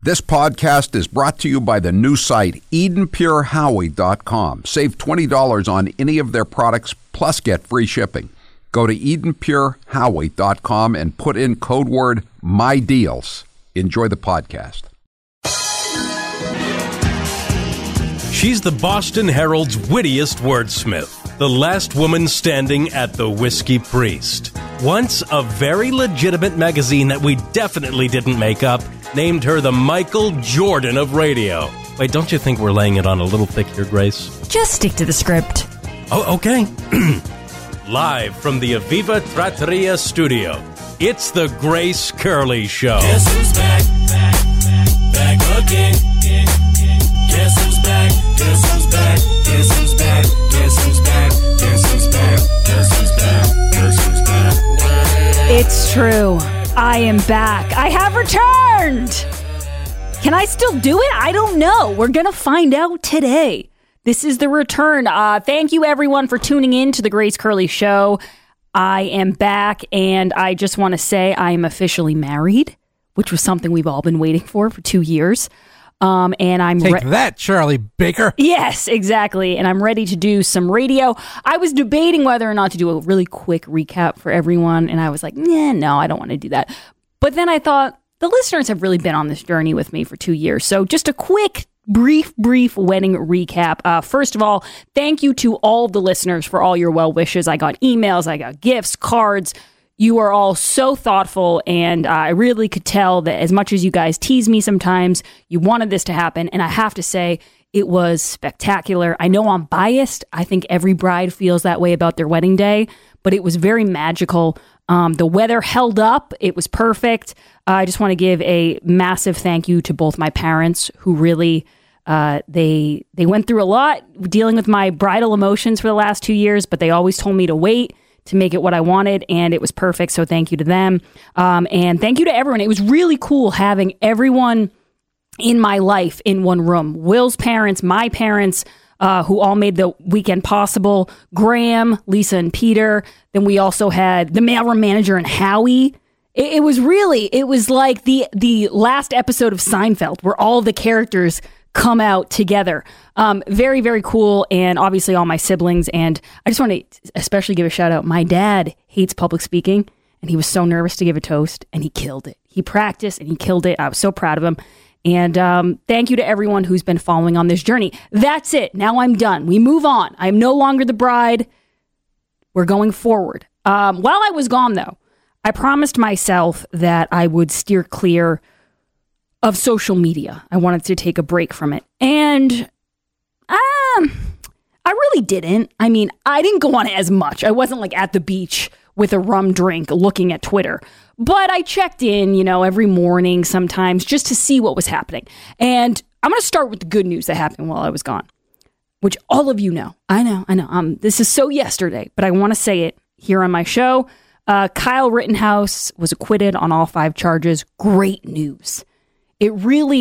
This podcast is brought to you by the new site, EdenPureHowie.com. Save $20 on any of their products, plus get free shipping. Go to EdenPureHowie.com and put in code word MyDeals. Enjoy the podcast. She's the Boston Herald's wittiest wordsmith, the last woman standing at the Whiskey Priest. Once a very legitimate magazine that we definitely didn't make up named her the Michael Jordan of radio. Wait, don't you think we're laying it on a little thick here, Grace? Just stick to the script. Oh, okay. Live from the Aviva Trattoria studio, it's the Grace Curley Show. Guess who's back? Back again. Guess who's back? Guess who's back? Guess who's back? Guess who's back? Guess who's back? Guess who's back? Guess who's back? It's true. I am back. I have returned. Can I still do it? I don't know. We're going to find out today. This is the return. Thank you, everyone, for tuning in to the Grace Curley Show. I am back, and I just want to say I am officially married, which was something we've all been waiting for 2 years. And I'm Take that, Charlie Baker. Yes, exactly. And I'm ready to do some radio. I was debating whether or not to do a really quick recap for everyone. And I was like, no, I don't want to do that. But then I thought the listeners have really been on this journey with me for 2 years. So just a quick, brief wedding recap. First of all, thank you to all the listeners for all your well wishes. I got emails, I got gifts, cards. You are all so thoughtful, and I really could tell that as much as you guys tease me sometimes, you wanted this to happen, and I have to say, it was spectacular. I know I'm biased. I think every bride feels that way about their wedding day, but it was very magical. The weather held up. It was perfect. I just want to give a massive thank you to both my parents, who really, they went through a lot dealing with my bridal emotions for the last 2 years, but they always told me to wait to make it what I wanted, and it was perfect, so thank you to them. And thank you to everyone. It was really cool having everyone in my life in one room. Will's parents, my parents, who all made the weekend possible. Graham, Lisa, and Peter. Then we also had the mailroom manager and Howie. It was like the last episode of Seinfeld, where all the characters come out together. Very, very cool. And obviously all my siblings. And I just want to especially give a shout out. My dad hates public speaking, and he was so nervous to give a toast, and he killed it. He practiced and he killed it. I was so proud of him. And thank you to everyone who's been following on this journey. That's it. Now I'm done. We move on. I'm no longer the bride. We're going forward. While I was gone, though, I promised myself that I would steer clear of social media. I wanted to take a break from it. And I really didn't. I mean, I didn't go on it as much. I wasn't like at the beach with a rum drink looking at Twitter. But I checked in, every morning sometimes just to see what was happening. And I'm going to start with the good news that happened while I was gone, which all of you know. I know. This is so yesterday, but I want to say it here on my show. Kyle Rittenhouse was acquitted on all 5 charges. Great news. It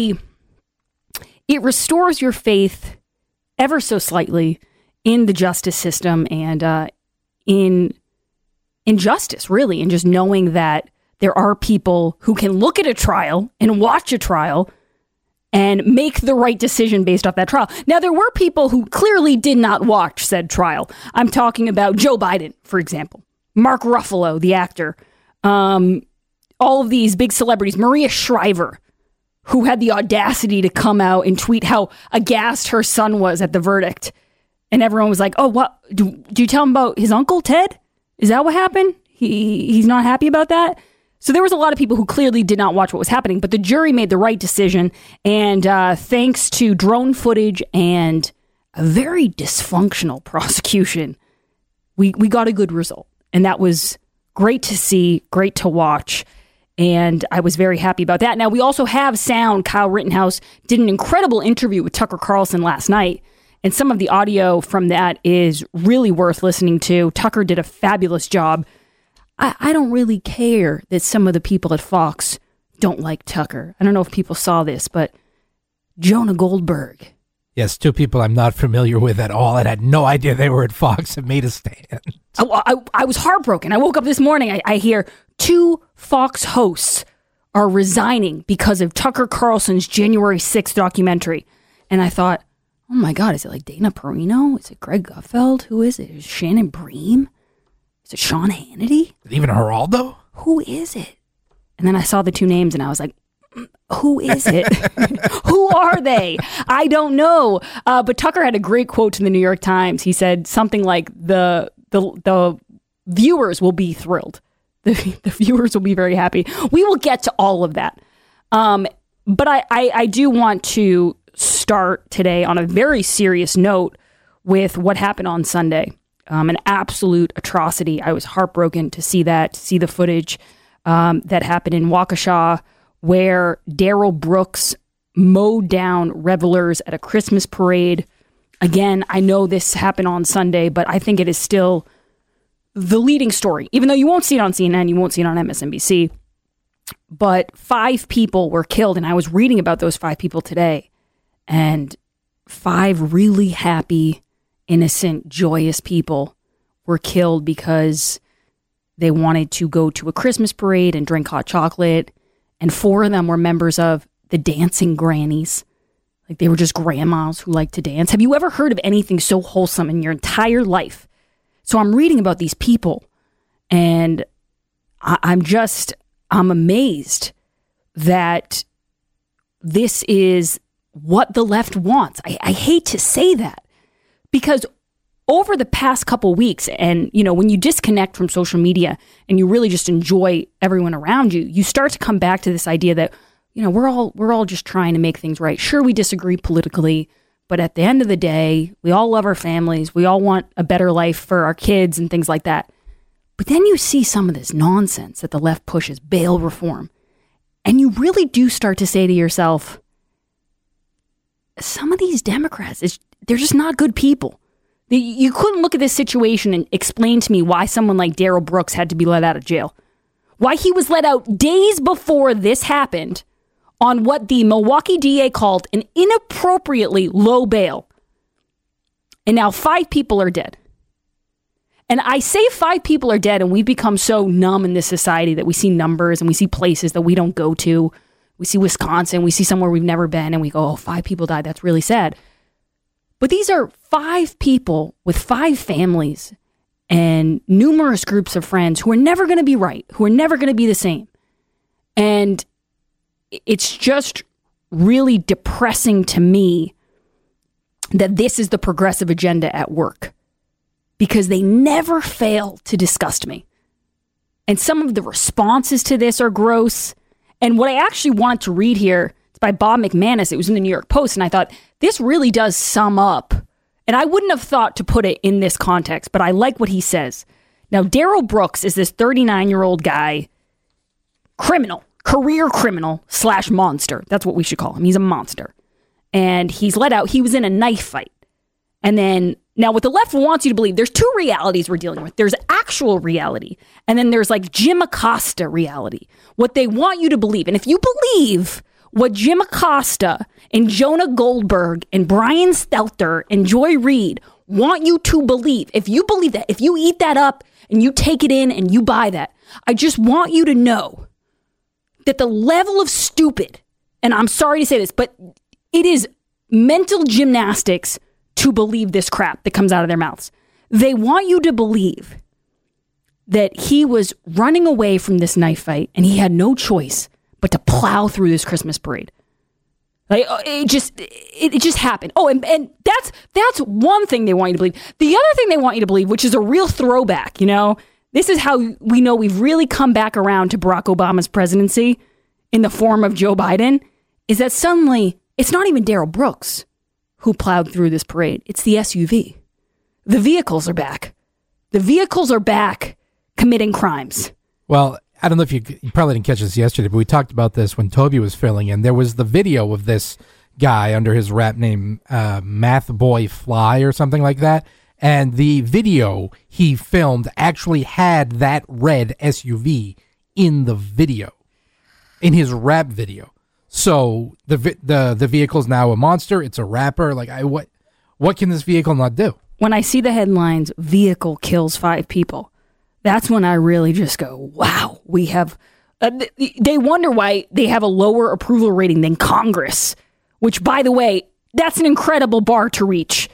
restores your faith ever so slightly in the justice system and in justice, really, and just knowing that there are people who can look at a trial and watch a trial and make the right decision based off that trial. Now, there were people who clearly did not watch said trial. I'm talking about Joe Biden, for example, Mark Ruffalo, the actor, all of these big celebrities, Maria Shriver, who had the audacity to come out and tweet how aghast her son was at the verdict. And everyone was like, oh, what? Do you tell him about his uncle, Ted? Is that what happened? He's not happy about that? So there was a lot of people who clearly did not watch what was happening, but the jury made the right decision. And thanks to drone footage and a very dysfunctional prosecution, we got a good result. And that was great to see, great to watch. And I was very happy about that. Now, we also have sound. Kyle Rittenhouse did an incredible interview with Tucker Carlson last night. And some of the audio from that is really worth listening to. Tucker did a fabulous job. I don't really care that some of the people at Fox don't like Tucker. I don't know if people saw this, but Jonah Goldberg. Yes, 2 people I'm not familiar with at all and had no idea they were at Fox and made a stand. I was heartbroken. I woke up this morning. I hear 2 Fox hosts are resigning because of Tucker Carlson's January 6th documentary. And I thought, oh my God, is it like Dana Perino? Is it Greg Gutfeld? Who is it? Is it Shannon Bream? Is it Sean Hannity? Even Geraldo? Who is it? And then I saw the two names and I was like, who is it? Who are they? I don't know. But Tucker had a great quote in the New York Times. He said something like, the viewers will be thrilled. The viewers will be very happy. We will get to all of that. But I do want to start today on a very serious note with what happened on Sunday. An absolute atrocity. I was heartbroken to see that, to see the footage that happened in Waukesha, where Darrell Brooks mowed down revelers at a Christmas parade. Again, I know this happened on Sunday, but I think it is still the leading story, even though you won't see it on CNN, you won't see it on MSNBC. But 5 people were killed, and I was reading about those 5 people today, and 5 really happy, innocent, joyous people were killed because they wanted to go to a Christmas parade and drink hot chocolate. And 4 of them were members of the Dancing Grannies. Like, they were just grandmas who liked to dance. Have you ever heard of anything so wholesome in your entire life? So I'm reading about these people, and I'm amazed that this is what the left wants. I hate to say that, because over the past couple weeks, and when you disconnect from social media and you really just enjoy everyone around you, you start to come back to this idea that we're all just trying to make things right. Sure, we disagree politically, but at the end of the day, we all love our families. We all want a better life for our kids and things like that. But then you see some of this nonsense that the left pushes, bail reform, and you really do start to say to yourself, some of these Democrats, they're just not good people. You couldn't look at this situation and explain to me why someone like Darrell Brooks had to be let out of jail. Why he was let out days before this happened on what the Milwaukee DA called an inappropriately low bail. And now 5 people are dead. And I say 5 people are dead, and we've become so numb in this society that we see numbers and we see places that we don't go to. We see Wisconsin, we see somewhere we've never been, and we go, 5 people died. That's really sad. But these are 5 people with 5 families and numerous groups of friends who are never going to be right, who are never going to be the same. And it's just really depressing to me that this is the progressive agenda at work, because they never fail to disgust me. And some of the responses to this are gross. And what I actually wanted to read here, it's by Bob McManus. It was in the New York Post. And I thought, this really does sum up. And I wouldn't have thought to put it in this context, but I like what he says. Now, Darrell Brooks is this 39-year-old guy, career criminal / monster. That's what we should call him. He's a monster. And he's let out. He was in a knife fight. And then, now what the left wants you to believe, there's 2 realities we're dealing with. There's actual reality, and then there's like Jim Acosta reality. What they want you to believe. And if you believe what Jim Acosta and Jonah Goldberg and Brian Stelter and Joy Reid want you to believe, if you believe that, if you eat that up and you take it in and you buy that, I just want you to know that the level of stupid, and I'm sorry to say this, but it is mental gymnastics to believe this crap that comes out of their mouths. They want you to believe that he was running away from this knife fight and he had no choice but to plow through this Christmas parade. Like, it just happened. Oh, and that's one thing they want you to believe. The other thing they want you to believe, which is a real throwback, this is how we know we've really come back around to Barack Obama's presidency in the form of Joe Biden, is that suddenly it's not even Darrell Brooks who plowed through this parade. It's the SUV. The vehicles are back. The vehicles are back committing crimes. Well, I don't know if you probably didn't catch this yesterday, but we talked about this when Toby was filling in. There was the video of this guy under his rap name, Math Boy Fly or something like that. And the video he filmed actually had that red SUV in the video, in his rap video. So the vehicle's now a monster. It's a rapper. Like, what can this vehicle not do? When I see the headlines, vehicle kills 5 people, that's when I really just go, wow, we have They wonder why they have a lower approval rating than Congress, which, by the way, that's an incredible bar to reach.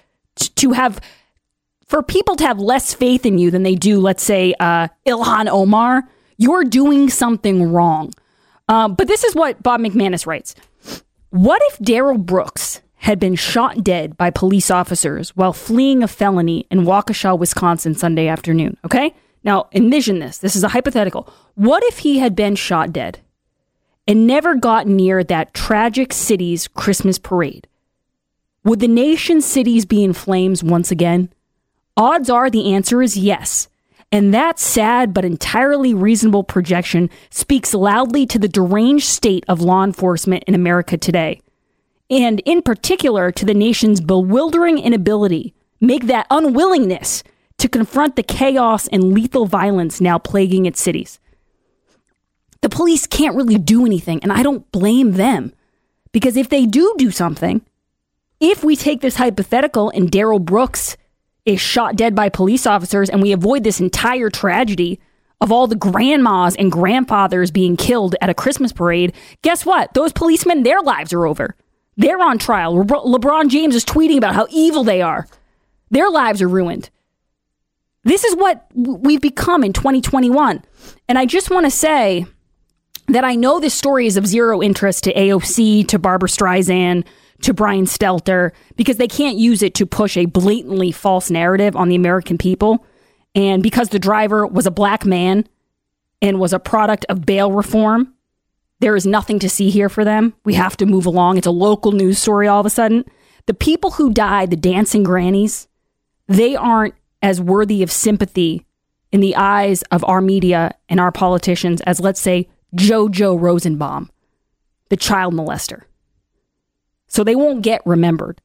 For people to have less faith in you than they do, let's say, Ilhan Omar, you're doing something wrong. But this is what Bob McManus writes. What if Darrell Brooks had been shot dead by police officers while fleeing a felony in Waukesha, Wisconsin, Sunday afternoon? Okay? Now, envision this. This is a hypothetical. What if he had been shot dead and never got near that tragic city's Christmas parade? Would the nation's cities be in flames once again? Odds are the answer is yes. And that sad but entirely reasonable projection speaks loudly to the deranged state of law enforcement in America today. And in particular to the nation's bewildering inability, make that unwillingness to confront the chaos and lethal violence now plaguing its cities. The police can't really do anything, and I don't blame them. Because if they do something, if we take this hypothetical and Darrell Brooks is shot dead by police officers and we avoid this entire tragedy of all the grandmas and grandfathers being killed at a Christmas parade, guess what? Those policemen, their lives are over. They're on trial. LeBron James is tweeting about how evil they are. Their lives are ruined. This is what we've become in 2021. And I just want to say that I know this story is of zero interest to AOC, to Barbara Streisand, to Brian Stelter, because they can't use it to push a blatantly false narrative on the American people. And because the driver was a black man and was a product of bail reform, there is nothing to see here for them. We have to move along. It's a local news story all of a sudden. The people who died, the dancing grannies, they aren't as worthy of sympathy in the eyes of our media and our politicians as, let's say, JoJo Rosenbaum, the child molester. So they won't get remembered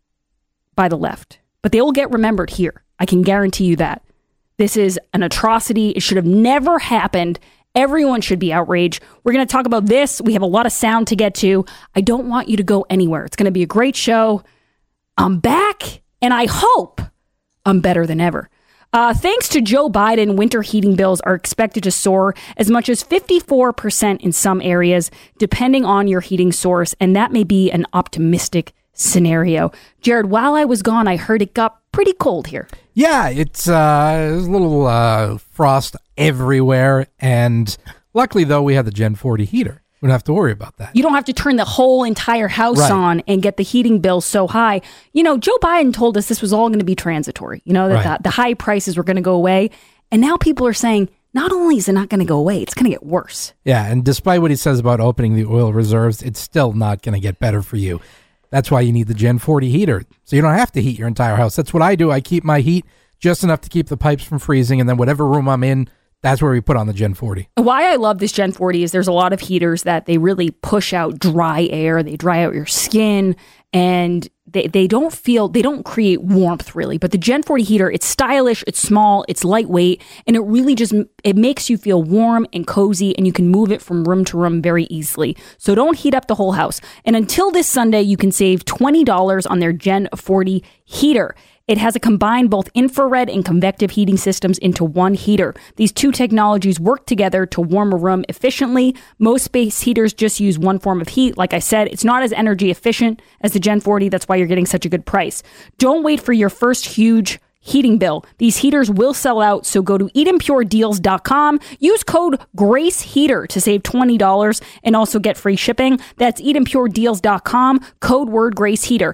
by the left, but they will get remembered here. I can guarantee you that. This is an atrocity. It should have never happened. Everyone should be outraged. We're going to talk about this. We have a lot of sound to get to. I don't want you to go anywhere. It's going to be a great show. I'm back, and I hope I'm better than ever. Thanks to Joe Biden, winter heating bills are expected to soar as much as 54% in some areas, depending on your heating source, and that may be an optimistic scenario. Jared, while I was gone, I heard it got pretty cold here. Yeah, it's a little frost everywhere, and luckily, though, we had the Gen 40 heater. We don't have to worry about that. You don't have to turn the whole entire house on and get the heating bill so high. You know, Joe Biden told us this was all going to be transitory, you know, that the high prices were going to go away. And now people are saying, not only is it not going to go away, it's going to get worse. Yeah, and despite what he says about opening the oil reserves, it's still not going to get better for you. That's why you need the Gen 40 heater, so you don't have to heat your entire house. That's what I do. I keep my heat just enough to keep the pipes from freezing, and then whatever room I'm in, that's where we put on the Gen 40. Why I love this Gen 40 is there's a lot of heaters that they really push out dry air. They dry out your skin, and they don't create warmth really. But the Gen 40 heater, it's stylish, it's small, it's lightweight, and it really it makes you feel warm and cozy, and you can move it from room to room very easily. So don't heat up the whole house. And until this Sunday, you can save $20 on their Gen 40 heater. It has a combined both infrared and convective heating systems into one heater. These two technologies work together to warm a room efficiently. Most space heaters just use one form of heat. Like I said, it's not as energy efficient as the Gen 40. That's why you're getting such a good price. Don't wait for your first huge heating bill. These heaters will sell out, so go to EdenPureDeals.com. Use code GRACEHEATER to save $20 and also get free shipping. That's EdenPureDeals.com, code word GRACEHEATER.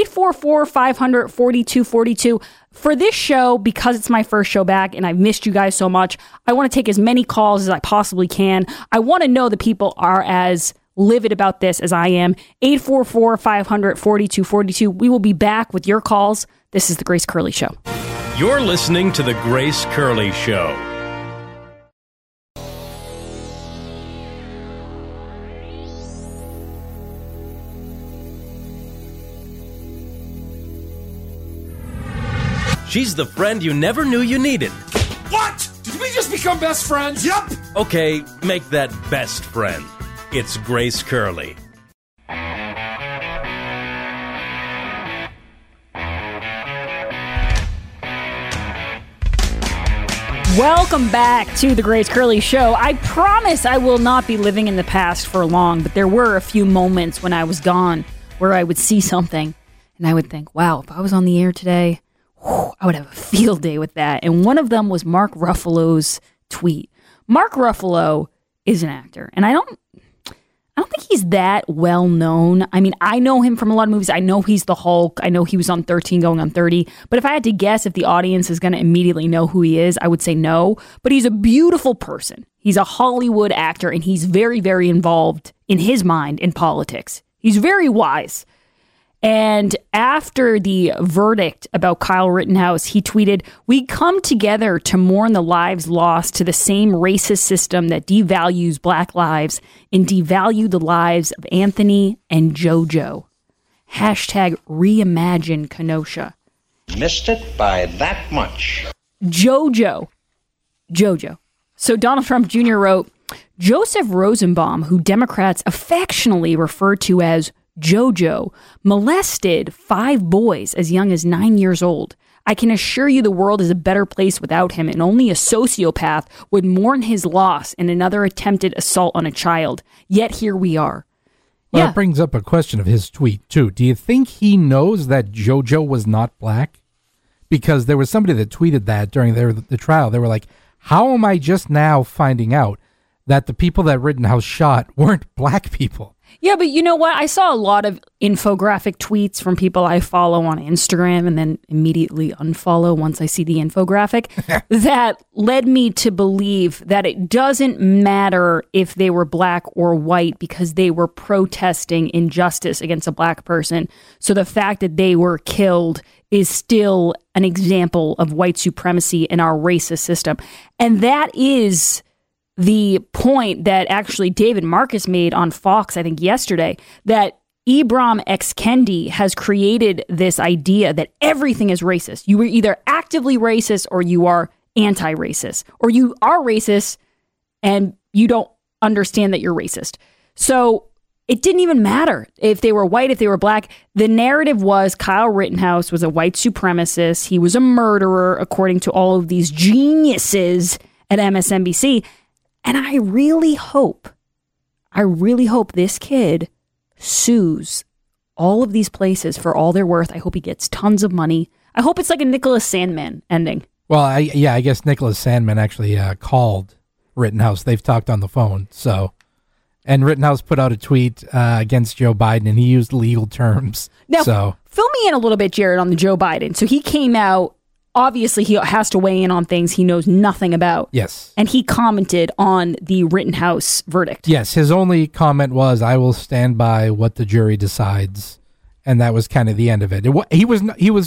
844-500-4242. For this show, because it's my first show back and I've missed you guys so much, I want to take as many calls as I possibly can. I want to know that people are as livid about this as I am. 844-500-4242. We will be back with your calls. This is The Grace Curley Show. You're listening to The Grace Curley Show. She's the friend you never knew you needed. What? Did we just become best friends? Yep. Okay, make that best friend. It's Grace Curley. Welcome back to the Grace Curley Show. I promise I will not be living in the past for long, but there were a few moments when I was gone where I would see something and I would think, wow, if I was on the air today, I would have a field day with that. And one of them was Mark Ruffalo's tweet. Mark Ruffalo is an actor, and I don't think he's that well known. I mean, I know him from a lot of movies. I know he's the Hulk. I know he was on 13 going on 30. But if I had to guess if the audience is going to immediately know who he is, I would say no. But he's a beautiful person. He's a Hollywood actor, and he's very, very involved in his mind in politics. He's very wise. And after the verdict about Kyle Rittenhouse, he tweeted, "We come together to mourn the lives lost to the same racist system that devalues black lives and devalue the lives of Anthony and JoJo. Hashtag reimagine Kenosha." Missed it by that much. JoJo. So Donald Trump Jr. wrote, Joseph Rosenbaum, who Democrats affectionately refer to as JoJo, molested 5 boys as young as 9 years old. I can assure you the world is a better place without him, and only a sociopath would mourn his loss in another attempted assault on a child. Yet here we are. Well, that brings up a question of his tweet, too. Do you think he knows that JoJo was not black? Because there was somebody that tweeted that during the trial. They were like, how am I just now finding out that the people that Rittenhouse shot weren't black people? Yeah, but you know what? I saw a lot of infographic tweets from people I follow on Instagram and then immediately unfollow once I see the infographic that led me to believe that it doesn't matter if they were black or white because they were protesting injustice against a black person. So the fact that they were killed is still an example of white supremacy in our racist system. And that is the point that actually David Marcus made on Fox, I think yesterday, that Ibram X. Kendi has created this idea that everything is racist. You are either actively racist or you are anti-racist, or you are racist and you don't understand that you're racist. So it didn't even matter if they were white, if they were black. The narrative was Kyle Rittenhouse was a white supremacist. He was a murderer, according to all of these geniuses at MSNBC. And I really hope this kid sues all of these places for all they're worth. I hope he gets tons of money. I hope it's like a Nicholas Sandmann ending. Well, I guess Nicholas Sandmann actually called Rittenhouse. They've talked on the phone. And Rittenhouse put out a tweet against Joe Biden, and he used legal terms. Now, fill me in a little bit, Jared, on the Joe Biden. So he came out. Obviously, he has to weigh in on things he knows nothing about. Yes. And he commented on the Rittenhouse verdict. Yes. His only comment was, I will stand by what the jury decides. And that was kind of the end of it. He was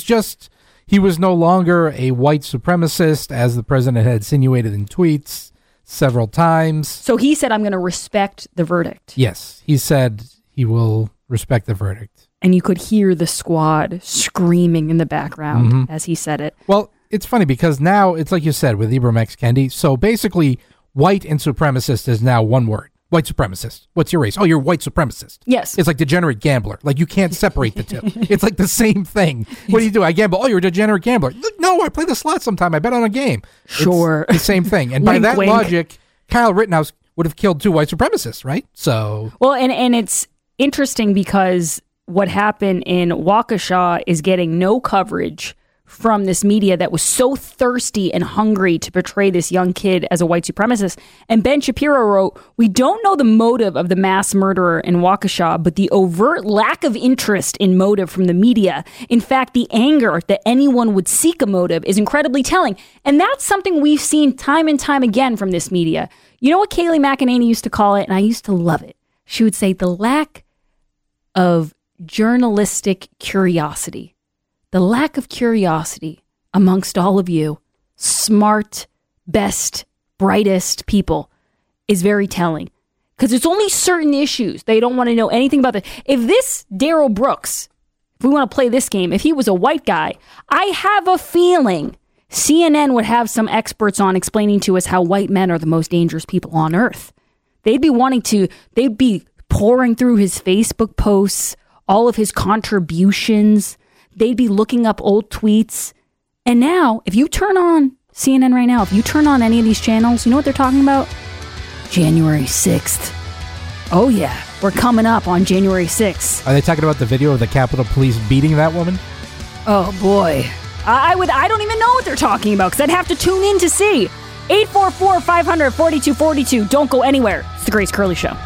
no longer a white supremacist, as the president had insinuated in tweets several times. So he said, I'm going to respect the verdict. Yes. He said he will respect the verdict. And you could hear the squad screaming in the background as he said it. Well, it's funny because now it's like you said with Ibram X. Kendi. So basically, white and supremacist is now one word. White supremacist. What's your race? Oh, you're a white supremacist. Yes. It's like degenerate gambler. Like you can't separate the two. It's like the same thing. What do? I gamble. Oh, you're a degenerate gambler. No, I play the slots sometime. I bet on a game. Sure. It's the same thing. And by that logic, Kyle Rittenhouse would have killed 2 white supremacists, right? So. Well, and it's interesting because what happened in Waukesha is getting no coverage from this media that was so thirsty and hungry to portray this young kid as a white supremacist. And Ben Shapiro wrote, we don't know the motive of the mass murderer in Waukesha, but the overt lack of interest in motive from the media, in fact, the anger that anyone would seek a motive is incredibly telling. And that's something we've seen time and time again from this media. You know what Kayleigh McEnany used to call it? And I used to love it. She would say the lack of journalistic curiosity. The lack of curiosity amongst all of you smart, best, brightest people is very telling. Because it's only certain issues. They don't want to know anything about that. If this Darrell Brooks, if we want to play this game, if he was a white guy, I have a feeling CNN would have some experts on explaining to us how white men are the most dangerous people on earth. They'd be pouring through his Facebook posts, all of his contributions. They'd be looking up old tweets. And now, if you turn on CNN right now, if you turn on any of these channels, you know what they're talking about? January 6th. Oh yeah, we're coming up on January 6th. Are they talking about the video of the Capitol Police beating that woman? Oh boy. I don't even know what they're talking about because I'd have to tune in to see. 844-500-4242. Don't go anywhere. It's the Grace Curley Show.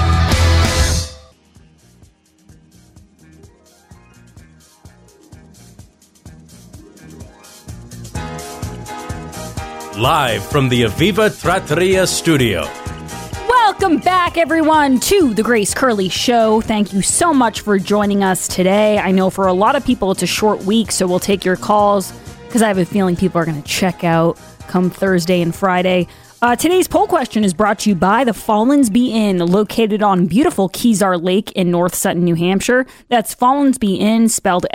Live from the Aviva Trattoria studio. Welcome back, everyone, to the Grace Curley Show. Thank you so much for joining us today. I know for a lot of people it's a short week, so we'll take your calls because I have a feeling people are going to check out come Thursday and Friday. Today's poll question is brought to you by the Follansbee Inn, located on beautiful Kezar Lake in North Sutton, New Hampshire. That's Follansbee Inn, spelled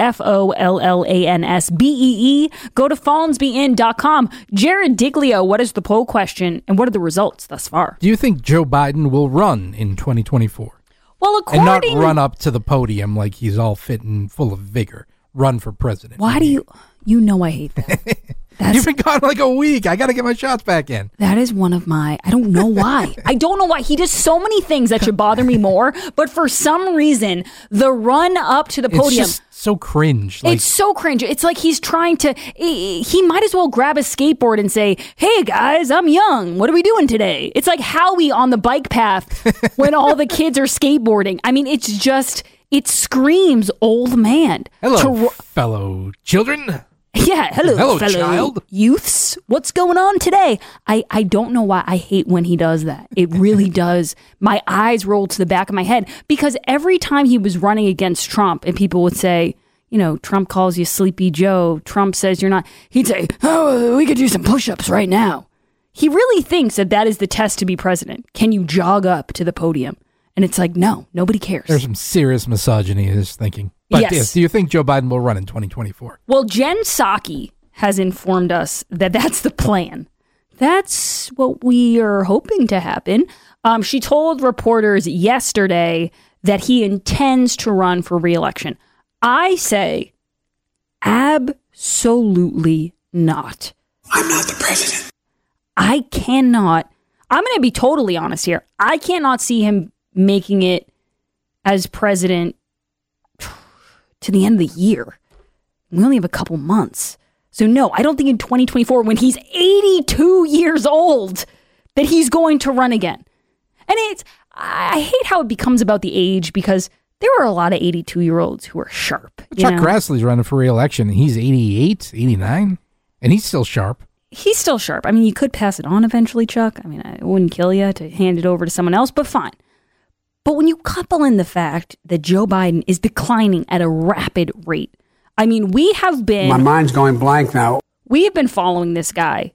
Follansbee. Go to follansbeeinn.com. Jared Diglio, what is the poll question, and what are the results thus far? Do you think Joe Biden will run in 2024? Well, according... And not run up to the podium like he's all fit and full of vigor. Run for president. Why do you... You know I hate that. You've been gone like a week. I got to get my shots back in. That is one of my... I don't know why. I don't know why. He does so many things that should bother me more, but for some reason, the run up to the podium... It's just so cringe. It's so cringe. It's like he's trying to... He might as well grab a skateboard and say, hey, guys, I'm young. What are we doing today? It's like Howie on the bike path when all the kids are skateboarding. I mean, it's just... It screams old man. Hello, fellow children. Yeah, hello fellow child. Youths. What's going on today? I don't know why I hate when he does that. It really does. My eyes roll to the back of my head because every time he was running against Trump and people would say, you know, Trump calls you Sleepy Joe. Trump says you're not. He'd say, oh, we could do some push-ups right now. He really thinks that is the test to be president. Can you jog up to the podium? And it's like, no, nobody cares. There's some serious misogyny in his thinking. But yes, do you think Joe Biden will run in 2024? Well, Jen Psaki has informed us that that's the plan. That's what we are hoping to happen. She told reporters yesterday that he intends to run for re-election. I say, absolutely not. I'm not the president. I cannot. I'm going to be totally honest here. I cannot see him making it as president to the end of the year. We only have a couple months. So no, I don't think in 2024, when he's 82 years old, that he's going to run again. And I hate how it becomes about the age because there are a lot of 82-year-olds who are sharp. Chuck Grassley's running for re-election and he's 88, 89, and he's still sharp. He's still sharp. I mean, you could pass it on eventually, Chuck. I mean, it wouldn't kill you to hand it over to someone else, but fine. But when you couple in the fact that Joe Biden is declining at a rapid rate, I mean, we have been... My mind's going blank now. We have been following this guy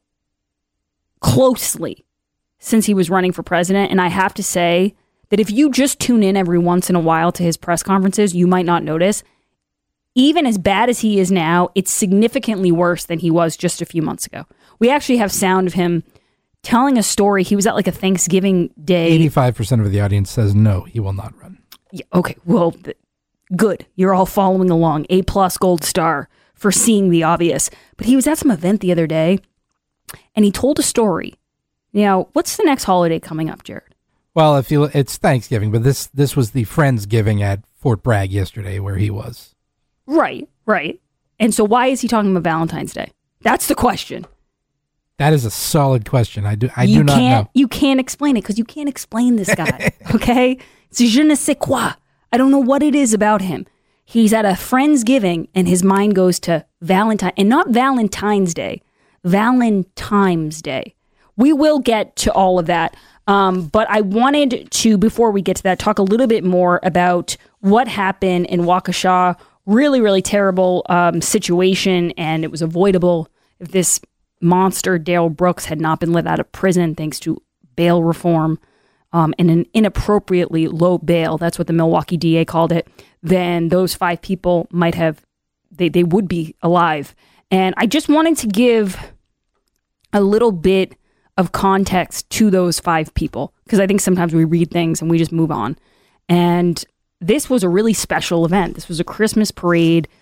closely since he was running for president, and I have to say that if you just tune in every once in a while to his press conferences, you might not notice. Even as bad as he is now, it's significantly worse than he was just a few months ago. We actually have sound of him telling a story. He was at like a Thanksgiving day. 85% of the audience says no, he will not run. Yeah, okay, well, good. You're all following along. A+ gold star for seeing the obvious. But he was at some event the other day, and he told a story. Now, what's the next holiday coming up, Jared? Well, it's Thanksgiving, but this was the Friendsgiving at Fort Bragg yesterday where he was. Right. And so why is he talking about Valentine's Day? That's the question. That is a solid question. I do not know. You can't explain it because you can't explain this guy, okay? It's je ne sais quoi. I don't know what it is about him. He's at a Friendsgiving and his mind goes to Valentine, and not Valentine's Day, Valentine's Day. We will get to all of that. But I wanted to, before we get to that, talk a little bit more about what happened in Waukesha. Really, really terrible situation, and it was avoidable if this monster Dale Brooks had not been let out of prison thanks to bail reform and an inappropriately low bail. That's what the Milwaukee DA called it. Then those 5 people might have, they would be alive. And I just wanted to give a little bit of context to those 5 people because I think sometimes we read things and we just move on. And this was a really special event. This was a Christmas parade.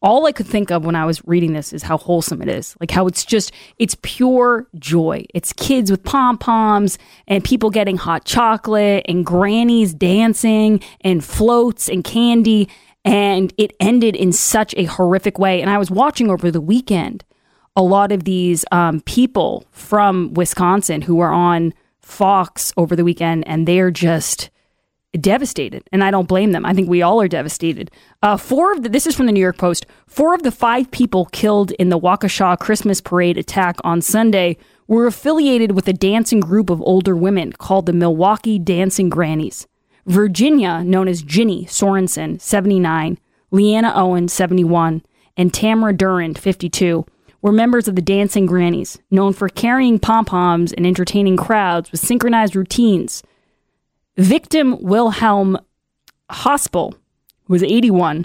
all I could think of when I was reading this is how wholesome it is. Like how it's pure joy. It's kids with pom-poms and people getting hot chocolate and grannies dancing and floats and candy. And it ended in such a horrific way. And I was watching over the weekend a lot of these people from Wisconsin who were on Fox over the weekend, and they're just devastated, and I don't blame them. I think we all are devastated. This is from the New York Post. 4 of the 5 people killed in the Waukesha Christmas parade attack on Sunday were affiliated with a dancing group of older women called the Milwaukee Dancing Grannies. Virginia, known as Ginny Sorensen, 79, Leanna Owen, 71, and Tamara Durand, 52, were members of the Dancing Grannies, known for carrying pom-poms and entertaining crowds with synchronized routines. Victim Wilhelm Hospel, who was 81,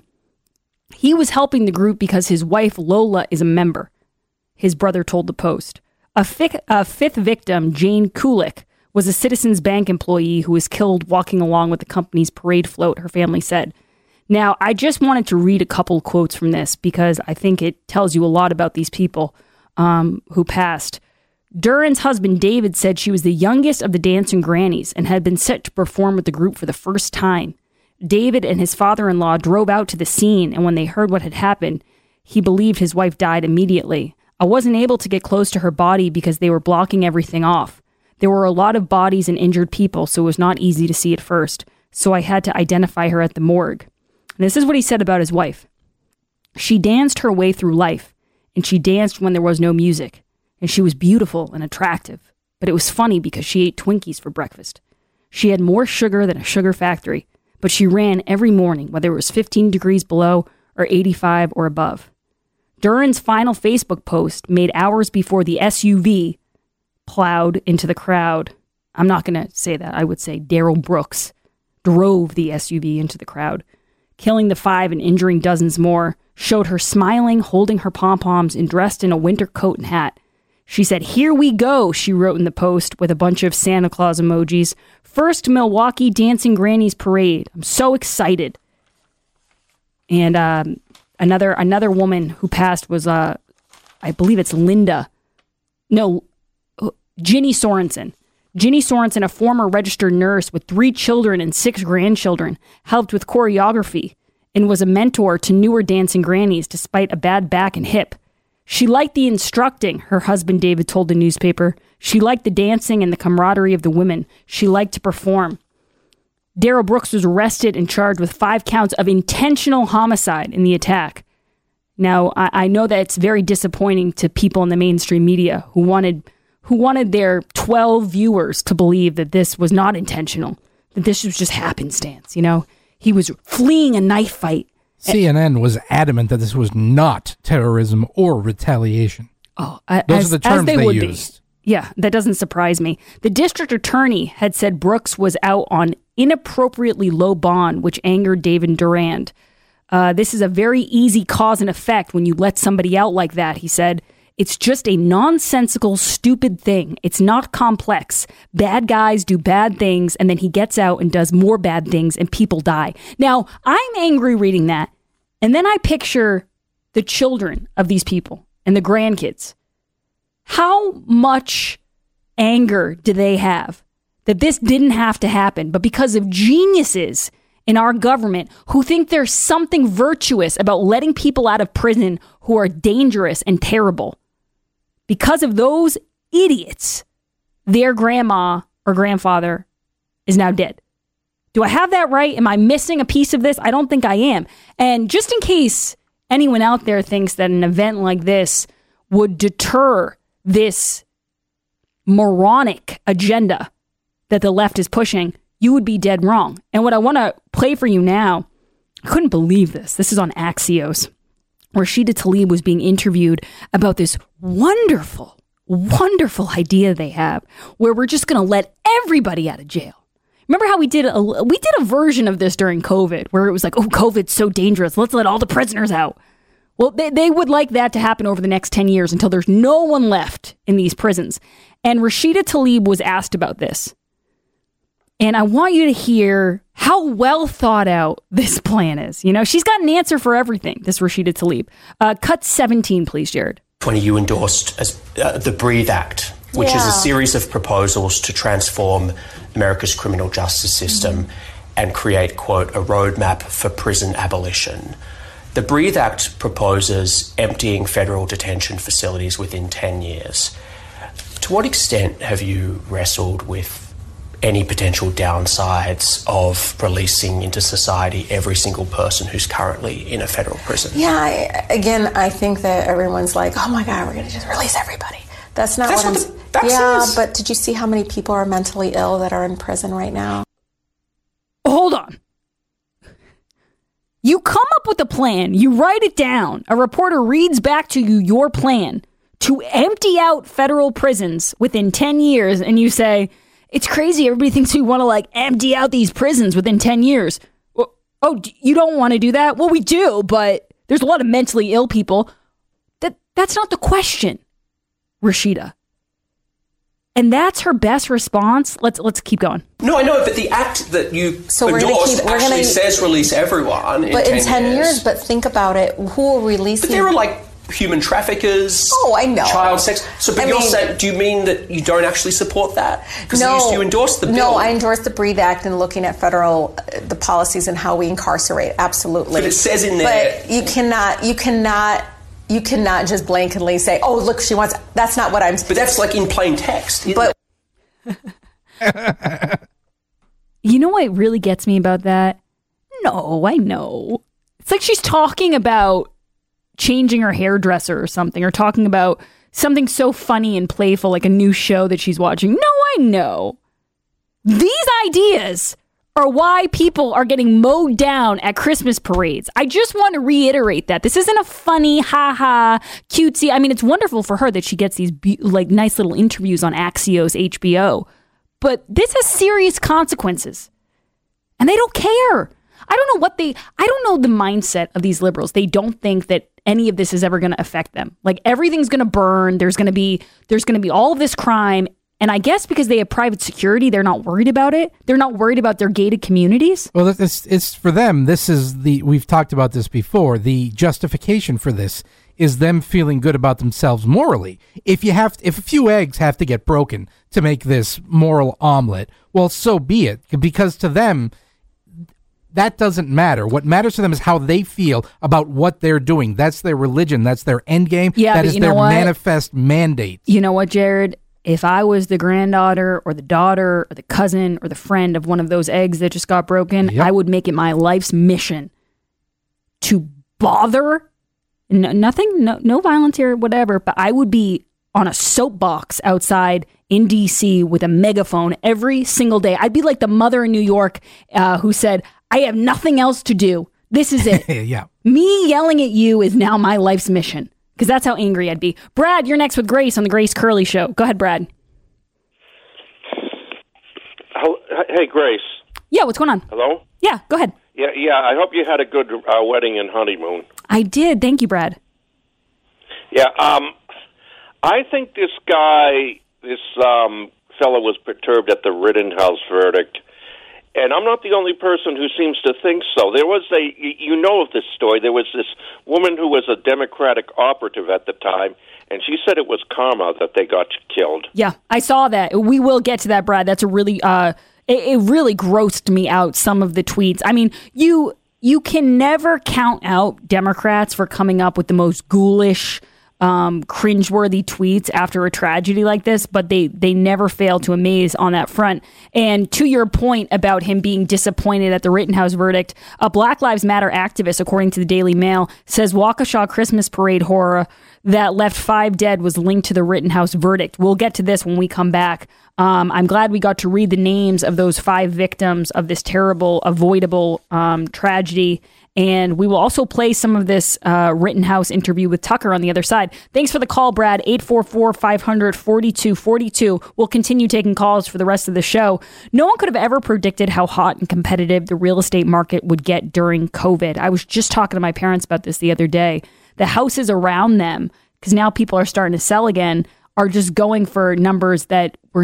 he was helping the group because his wife Lola is a member, his brother told the Post. A fifth victim, Jane Kulik, was a Citizens Bank employee who was killed walking along with the company's parade float, her family said. Now, I just wanted to read a couple quotes from this because I think it tells you a lot about these people who passed. Duran's husband, David, said she was the youngest of the Dancing Grannies and had been set to perform with the group for the first time. David and his father-in-law drove out to the scene, and when they heard what had happened, he believed his wife died immediately. I wasn't able to get close to her body because they were blocking everything off. There were a lot of bodies and injured people, so it was not easy to see at first. So I had to identify her at the morgue. And this is what he said about his wife. She danced her way through life, and she danced when there was no music. And she was beautiful and attractive, but it was funny because she ate Twinkies for breakfast. She had more sugar than a sugar factory, but she ran every morning, whether it was 15 degrees below or 85 or above. Duran's final Facebook post, made hours before the SUV plowed into the crowd. I'm not going to say that. I would say Daryl Brooks drove the SUV into the crowd, killing the 5 and injuring dozens more, showed her smiling, holding her pom-poms, and dressed in a winter coat and hat. She said, "Here we go," she wrote in the post with a bunch of Santa Claus emojis. "First Milwaukee Dancing Grannies Parade. I'm so excited." And another woman who passed was, I believe it's Ginny Sorensen. Ginny Sorensen, a former registered nurse with 3 children and 6 grandchildren, helped with choreography and was a mentor to newer dancing grannies despite a bad back and hip. She liked the instructing, her husband David told the newspaper. She liked the dancing and the camaraderie of the women. She liked to perform. Daryl Brooks was arrested and charged with 5 counts of intentional homicide in the attack. Now, I know that it's very disappointing to people in the mainstream media who wanted their 12 viewers to believe that this was not intentional, that this was just happenstance, you know? He was fleeing a knife fight. CNN was adamant that this was not terrorism or retaliation. Oh, those are the terms they used. Yeah, that doesn't surprise me. The district attorney had said Brooks was out on inappropriately low bond, which angered David Durand. This is a very easy cause and effect when you let somebody out like that, he said. It's just a nonsensical, stupid thing. It's not complex. Bad guys do bad things, and then he gets out and does more bad things, and people die. Now, I'm angry reading that, and then I picture the children of these people and the grandkids. How much anger do they have that this didn't have to happen, but because of geniuses in our government who think there's something virtuous about letting people out of prison who are dangerous and terrible? Because of those idiots, their grandma or grandfather is now dead. Do I have that right? Am I missing a piece of this? I don't think I am. And just in case anyone out there thinks that an event like this would deter this moronic agenda that the left is pushing, you would be dead wrong. And what I want to play for you now, I couldn't believe this. This is on Axios. Rashida Tlaib was being interviewed about this wonderful, wonderful idea they have where we're just going to let everybody out of jail. Remember how we did a version of this during COVID where it was like, oh, COVID's so dangerous. Let's let all the prisoners out. Well, they would like that to happen over the next 10 years until there's no one left in these prisons. And Rashida Tlaib was asked about this. And I want you to hear how well thought out this plan is. You know, she's got an answer for everything, this Rashida Tlaib. Cut 17, please, Jared. When you endorsed the Breathe Act, which is a series of proposals to transform America's criminal justice system and create, quote, a roadmap for prison abolition. The Breathe Act proposes emptying federal detention facilities within 10 years. To what extent have you wrestled with any potential downsides of releasing into society every single person who's currently in a federal prison? Yeah, I think that everyone's like, oh my God, we're going to just release everybody. That's not what the fact says. But did you see how many people are mentally ill that are in prison right now? Hold on. You come up with a plan, you write it down, a reporter reads back to you your plan to empty out federal prisons within 10 years, and you say, it's crazy, everybody thinks we want to empty out these prisons within 10 years. Oh, you don't want to do that? Well, we do, but there's a lot of mentally ill people. That's not the question, Rashida. And that's her best response. Let's keep going. No, I know, but the act that you endorsed actually says release everyone in 10 years. But think about it. Who will release? But there are human traffickers. Oh, I know. Child sex. So, but you're saying, do you mean that you don't actually support that? Because you endorsed the bill. No, I endorsed the Breathe Act and looking at the policies and how we incarcerate. Absolutely. But it says in there. But you cannot just blanketly say, oh, look, she wants. That's not what I'm saying. But that's in plain text. Isn't it? You know what really gets me about that? No, I know. It's like she's talking about changing her hairdresser or something, or talking about something so funny and playful, like a new show that she's watching. No, I know. These ideas are why people are getting mowed down at Christmas parades. I just want to reiterate that. This isn't a funny, ha-ha, cutesy. I mean, it's wonderful for her that she gets these nice little interviews on Axios HBO. But this has serious consequences. And they don't care. I don't know the mindset of these liberals. They don't think that any of this is ever going to affect them. Everything's going to burn. There's going to be all of this crime. And I guess because they have private security, they're not worried about it. They're not worried about their gated communities. Well, it's for them. This is we've talked about this before. The justification for this is them feeling good about themselves morally. If a few eggs have to get broken to make this moral omelet, well, so be it. Because to them, that doesn't matter. What matters to them is how they feel about what they're doing. That's their religion. That's their end game. Yeah, that is their manifest mandate. You know what, Jared? If I was the granddaughter or the daughter or the cousin or the friend of one of those eggs that just got broken, I would make it my life's mission to bother. No violence here, whatever, but I would be on a soapbox outside in D.C. with a megaphone every single day. I'd be like the mother in New York who said, I have nothing else to do. This is it. Yeah. Me yelling at you is now my life's mission. Because that's how angry I'd be. Brad, you're next with Grace on the Grace Curley Show. Go ahead, Brad. Hey, Grace. Yeah, what's going on? Hello? Yeah, go ahead. Yeah. I hope you had a good wedding and honeymoon. I did. Thank you, Brad. Yeah. I think this fellow was perturbed at the Rittenhouse verdict. And I'm not the only person who seems to think so. There was of this story, there was this woman who was a Democratic operative at the time, and she said it was karma that they got killed. Yeah, I saw that. We will get to that, Brad. That's a really, it really grossed me out, some of the tweets. I mean, you can never count out Democrats for coming up with the most ghoulish, cringeworthy tweets after a tragedy like this, but they never fail to amaze on that front. And to your point about him being disappointed at the Rittenhouse verdict, a Black Lives Matter activist, according to the Daily Mail, says Waukesha Christmas parade horror that left 5 dead was linked to the Rittenhouse verdict. We'll get to this when we come back. I'm glad we got to read the names of those 5 victims of this terrible, avoidable tragedy. And we will also play some of this Rittenhouse interview with Tucker on the other side. Thanks for the call, Brad. 844-500-4242. We'll continue taking calls for the rest of the show. No one could have ever predicted how hot and competitive the real estate market would get during COVID. I was just talking to my parents about this the other day. The houses around them, because now people are starting to sell again, are just going for numbers that were,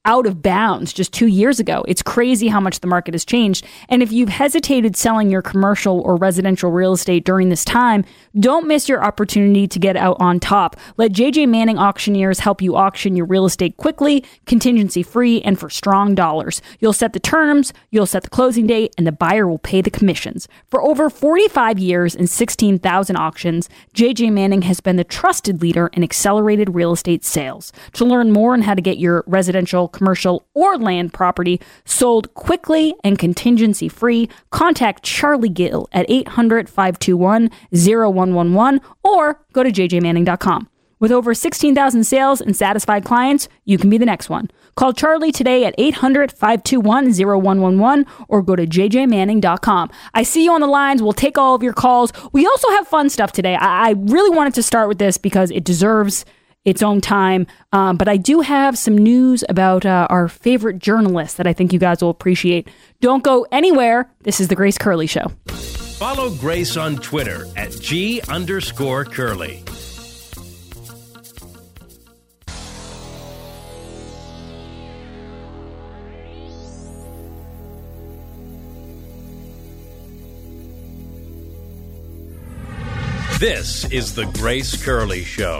out of bounds just 2 years ago. It's crazy how much the market has changed. And if you've hesitated selling your commercial or residential real estate during this time, don't miss your opportunity to get out on top. Let JJ Manning Auctioneers help you auction your real estate quickly, contingency free, and for strong dollars. You'll set the terms, you'll set the closing date, and the buyer will pay the commissions. For over 45 years and 16,000 auctions, JJ Manning has been the trusted leader in accelerated real estate sales. To learn more on how to get your residential, commercial, or land property sold quickly and contingency free, contact Charlie Gill at 800-521-0111 or go to jjmanning.com. With over 16,000 sales and satisfied clients, you can be the next one. Call Charlie today at 800-521-0111 or go to jjmanning.com. I see you on the lines. We'll take all of your calls. We also have fun stuff today. I really wanted to start with this because it deserves its own time. But I do have some news about our favorite journalist that I think you guys will appreciate. Don't go anywhere. This is The Grace Curley Show. Follow Grace on Twitter at G_Curley. This is The Grace Curley Show.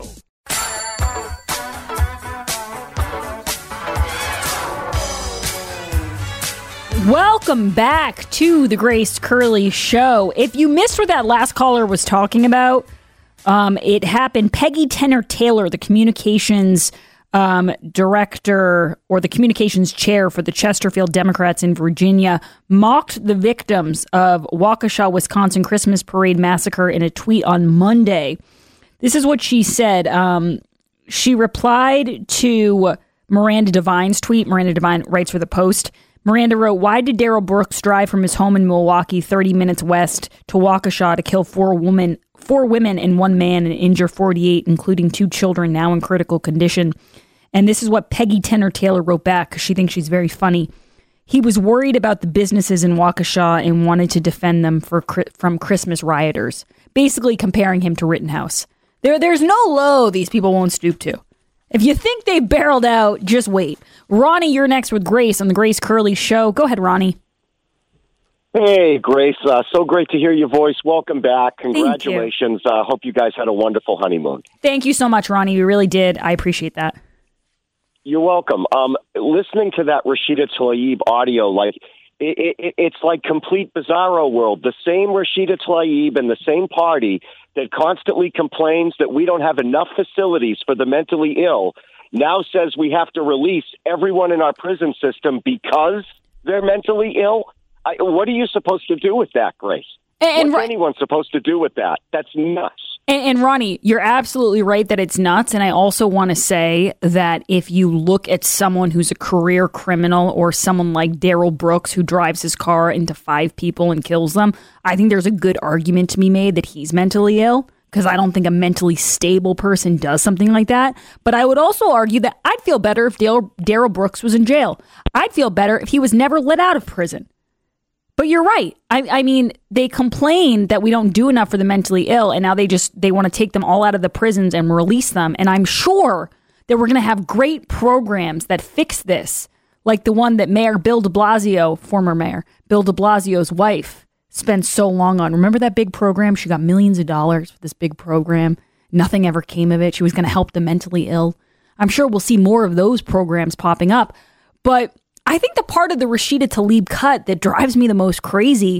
Welcome back to The Grace Curley Show. If you missed what that last caller was talking about, it happened. Peggy Tenner Taylor, the communications director or the communications chair for the Chesterfield Democrats in Virginia, mocked the victims of Waukesha, Wisconsin Christmas parade massacre in a tweet on Monday. This is what she said. She replied to Miranda Devine's tweet. Miranda Devine writes for The Post. Miranda wrote, "Why did Darrell Brooks drive from his home in Milwaukee 30 minutes west to Waukesha to kill four women and one man and injure 48, including 2 children now in critical condition?" And this is what Peggy Tenner Taylor wrote back because she thinks she's very funny. "He was worried about the businesses in Waukesha and wanted to defend them from Christmas rioters," basically comparing him to Rittenhouse. There's no low these people won't stoop to. If you think they've barreled out, just wait. Ronnie, you're next with Grace on The Grace Curley Show. Go ahead, Ronnie. Hey, Grace. So great to hear your voice. Welcome back. Congratulations. Hope you guys had a wonderful honeymoon. Thank you so much, Ronnie. We really did. I appreciate that. You're welcome. Listening to that Rashida Tlaib audio, it's like complete bizarro world. The same Rashida Tlaib and the same party that constantly complains that we don't have enough facilities for the mentally ill now says we have to release everyone in our prison system because they're mentally ill. What are you supposed to do with that, Grace? What's anyone supposed to do with that? That's nuts. And Ronnie, you're absolutely right that it's nuts. And I also want to say that if you look at someone who's a career criminal or someone like Darrell Brooks who drives his car into 5 people and kills them, I think there's a good argument to be made that he's mentally ill because I don't think a mentally stable person does something like that. But I would also argue that I'd feel better if Darrell Brooks was in jail. I'd feel better if he was never let out of prison. But you're right. I mean, they complain that we don't do enough for the mentally ill, and now they want to take them all out of the prisons and release them. And I'm sure that we're going to have great programs that fix this, like the one that Mayor Bill de Blasio, former Mayor Bill de Blasio's wife, spent so long on. Remember that big program? She got millions of dollars for this big program. Nothing ever came of it. She was going to help the mentally ill. I'm sure we'll see more of those programs popping up. But I think the part of the Rashida Tlaib cut that drives me the most crazy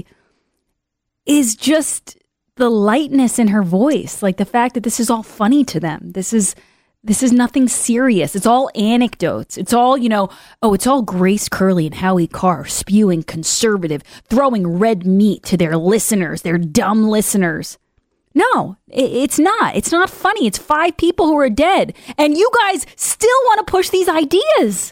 is just the lightness in her voice. Like the fact that this is all funny to them. This is nothing serious. It's all anecdotes. It's all, it's all Grace Curley and Howie Carr spewing conservative, throwing red meat to their listeners, their dumb listeners. No, it's not. It's not funny. It's 5 people who are dead. And you guys still want to push these ideas.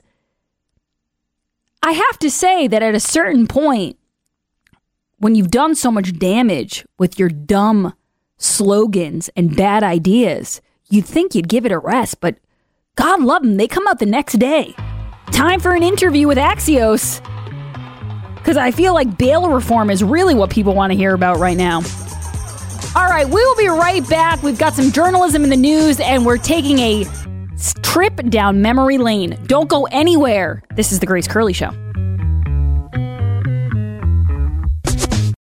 I have to say that at a certain point, when you've done so much damage with your dumb slogans and bad ideas, you'd think you'd give it a rest, but God love them, they come out the next day. Time for an interview with Axios, because I feel like bail reform is really what people want to hear about right now. All right, we will be right back. We've got some journalism in the news, and we're taking a trip down memory lane. Don't go anywhere. This is The Grace Curley Show.